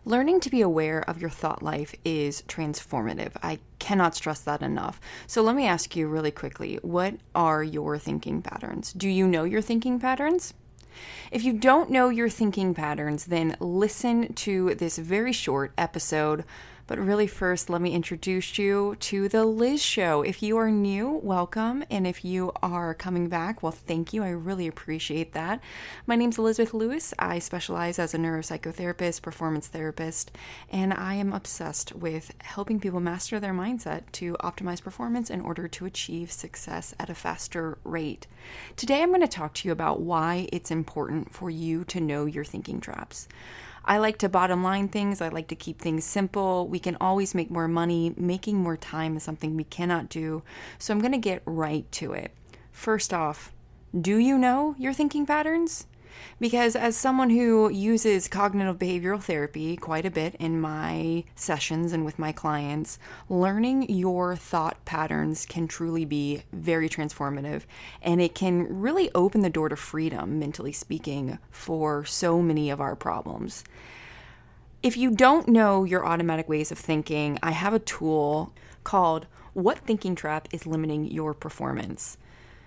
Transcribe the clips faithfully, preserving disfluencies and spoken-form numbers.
Learning to be aware of your thought life is transformative. I cannot stress that enough. So let me ask you really quickly, what are your thinking patterns? Do you know your thinking patterns? If you don't know your thinking patterns, then listen to this very short episode. But really first, let me introduce you to The Liz Show. If you are new, welcome. And if you are coming back, well, thank you. I really appreciate that. My name's Elizabeth Lewis. I specialize as a neuropsychotherapist, performance therapist, and I am obsessed with helping people master their mindset to optimize performance in order to achieve success at a faster rate. Today, I'm going to talk to you about why it's important for you to know your thinking traps. I like to bottom line things. I like to keep things simple. We can always make more money. Making more time is something we cannot do. So I'm going to get right to it. First off, do you know your thinking patterns? Because as someone who uses cognitive behavioral therapy quite a bit in my sessions and with my clients, learning your thought patterns can truly be very transformative, and it can really open the door to freedom, mentally speaking, for so many of our problems. If you don't know your automatic ways of thinking, I have a tool called What Thinking Trap is Limiting Your Performance?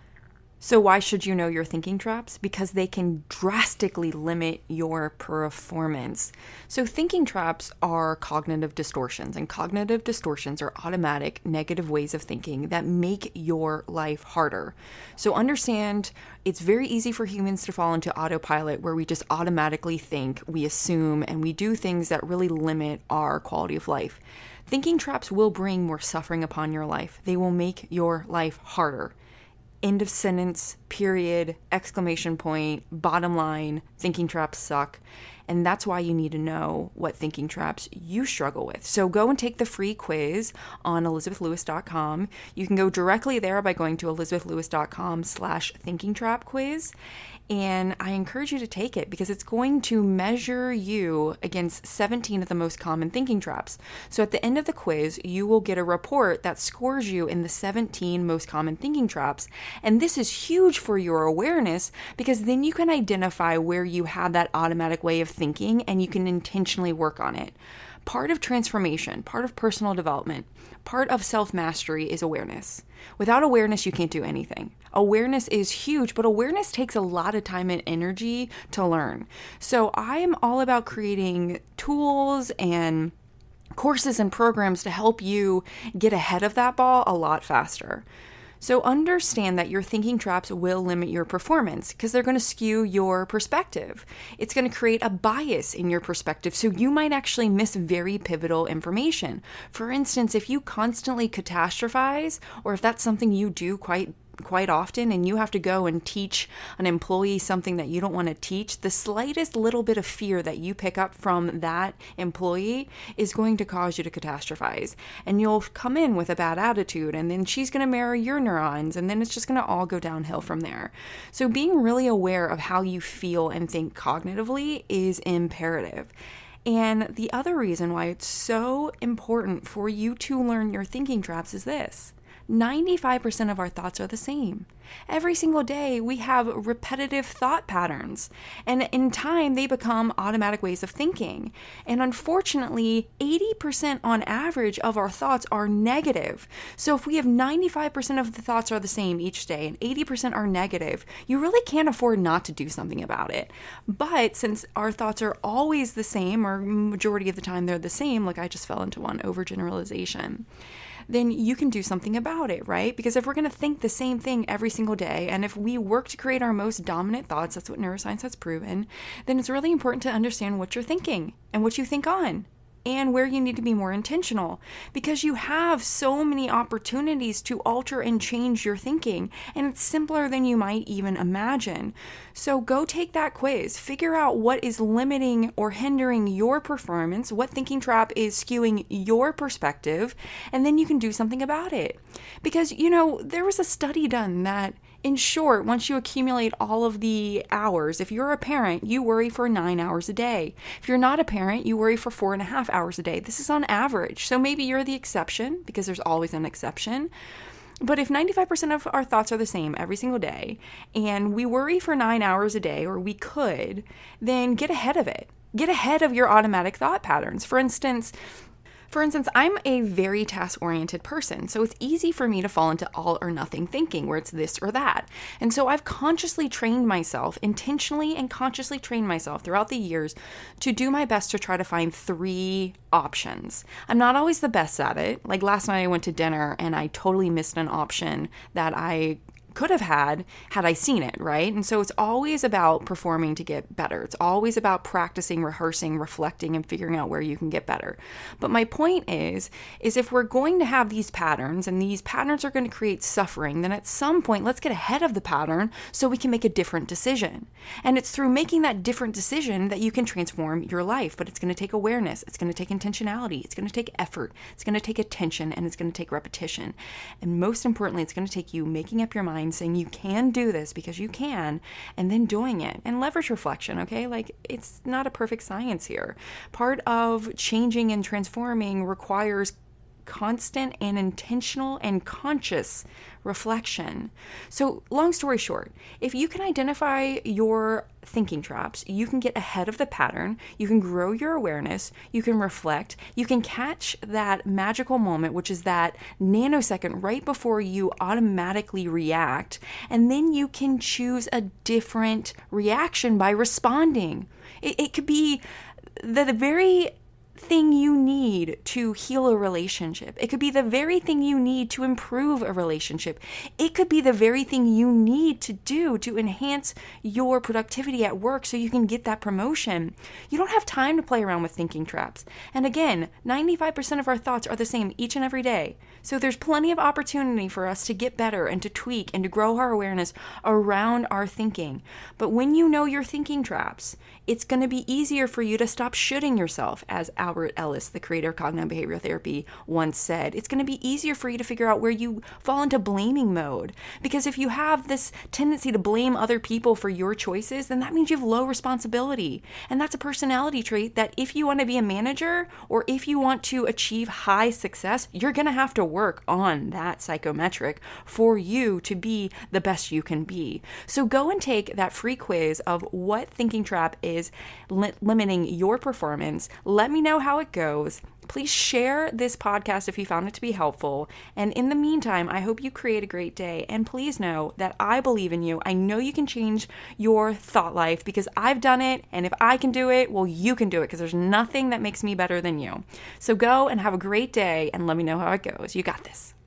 So why should you know your thinking traps? Because they can drastically limit your performance. So thinking traps are cognitive distortions, and cognitive distortions are automatic negative ways of thinking that make your life harder. So understand, it's very easy for humans to fall into autopilot where we just automatically think, we assume, and we do things that really limit our quality of life. Thinking traps will bring more suffering upon your life. They will make your life harder. End of sentence, period, exclamation point, bottom line, thinking traps suck. And that's why you need to know what thinking traps you struggle with. So go and take the free quiz on elizabeth lewis dot com. You can go directly there by going to elizabeth lewis dot com slash thinking trap quiz. And I encourage you to take it because it's going to measure you against seventeen of the most common thinking traps. So at the end of the quiz, you will get a report that scores you in the seventeen most common thinking traps. And this is huge for your awareness because then you can identify where you have that automatic way of thinking and you can intentionally work on it. Part of transformation, part of personal development, part of self-mastery is awareness. Without awareness, you can't do anything. Awareness is huge, but awareness takes a lot of time and energy to learn. So I am all about creating tools and courses and programs to help you get ahead of that ball a lot faster. So understand that your thinking traps will limit your performance because they're going to skew your perspective. It's going to create a bias in your perspective, so you might actually miss very pivotal information. For instance, if you constantly catastrophize, or if that's something you do quite quite often and you have to go and teach an employee something that you don't want to teach, the slightest little bit of fear that you pick up from that employee is going to cause you to catastrophize. And you'll come in with a bad attitude, and then she's going to mirror your neurons, and then it's just going to all go downhill from there. So being really aware of how you feel and think cognitively is imperative. And the other reason why it's so important for you to learn your thinking traps is this. ninety-five percent of our thoughts are the same. Every single day, we have repetitive thought patterns, and in time, they become automatic ways of thinking. And unfortunately, eighty percent on average of our thoughts are negative. So if we have ninety-five percent of the thoughts are the same each day and eighty percent are negative, you really can't afford not to do something about it. But since our thoughts are always the same, or majority of the time they're the same, like I just fell into one overgeneralization, then you can do something about it, right? Because if we're going to think the same thing every single day, and if we work to create our most dominant thoughts, that's what neuroscience has proven, then it's really important to understand what you're thinking and what you think on, and where you need to be more intentional, because you have so many opportunities to alter and change your thinking, and it's simpler than you might even imagine. So go take that quiz, figure out what is limiting or hindering your performance, what thinking trap is skewing your perspective, and then you can do something about it. Because, you know, there was a study done that, in short, once you accumulate all of the hours, if you're a parent, you worry for nine hours a day. If you're not a parent, you worry for four and a half hours a day. This is on average. So maybe you're the exception, because there's always an exception. But if ninety-five percent of our thoughts are the same every single day, and we worry for nine hours a day, or we could, then get ahead of it. get ahead of your automatic thought patterns. For instance, For instance, I'm a very task-oriented person, so it's easy for me to fall into all or nothing thinking where it's this or that. And so I've consciously trained myself, intentionally and consciously trained myself throughout the years to do my best to try to find three options. I'm not always the best at it. Like last night I went to dinner and I totally missed an option that I could have had had I seen it, right? And so it's always about performing to get better. It's always about practicing, rehearsing, reflecting, and figuring out where you can get better. But my point is, is if we're going to have these patterns and these patterns are going to create suffering, then at some point, let's get ahead of the pattern so we can make a different decision. And it's through making that different decision that you can transform your life. But it's going to take awareness. It's going to take intentionality. It's going to take effort. It's going to take attention, and it's going to take repetition. And most importantly, it's going to take you making up your mind, saying you can do this because you can, and then doing it. And leverage reflection, okay? Like, it's not a perfect science here. Part of changing and transforming requires constant and intentional and conscious reflection. So, long story short, if you can identify your thinking traps, you can get ahead of the pattern, you can grow your awareness, you can reflect, you can catch that magical moment, which is that nanosecond right before you automatically react, and then you can choose a different reaction by responding. It, it could be the, the very thing you need to heal a relationship. It could be the very thing you need to improve a relationship. It could be the very thing you need to do to enhance your productivity at work so you can get that promotion. You don't have time to play around with thinking traps. And again, ninety-five percent of our thoughts are the same each and every day. So there's plenty of opportunity for us to get better and to tweak and to grow our awareness around our thinking. But when you know your thinking traps, it's going to be easier for you to stop shooting yourself, as Albert Ellis, the creator of cognitive behavioral therapy, once said. It's going to be easier for you to figure out where you fall into blaming mode. Because if you have this tendency to blame other people for your choices, then that means you have low responsibility. And that's a personality trait that if you want to be a manager or if you want to achieve high success, you're going to have to work on that psychometric for you to be the best you can be. So go and take that free quiz of what thinking trap is li- limiting your performance. Let me know how it goes. Please share this podcast if you found it to be helpful. And in the meantime, I hope you create a great day. And please know that I believe in you. I know you can change your thought life because I've done it. And if I can do it, well, you can do it because there's nothing that makes me better than you. So go and have a great day and let me know how it goes. You got this.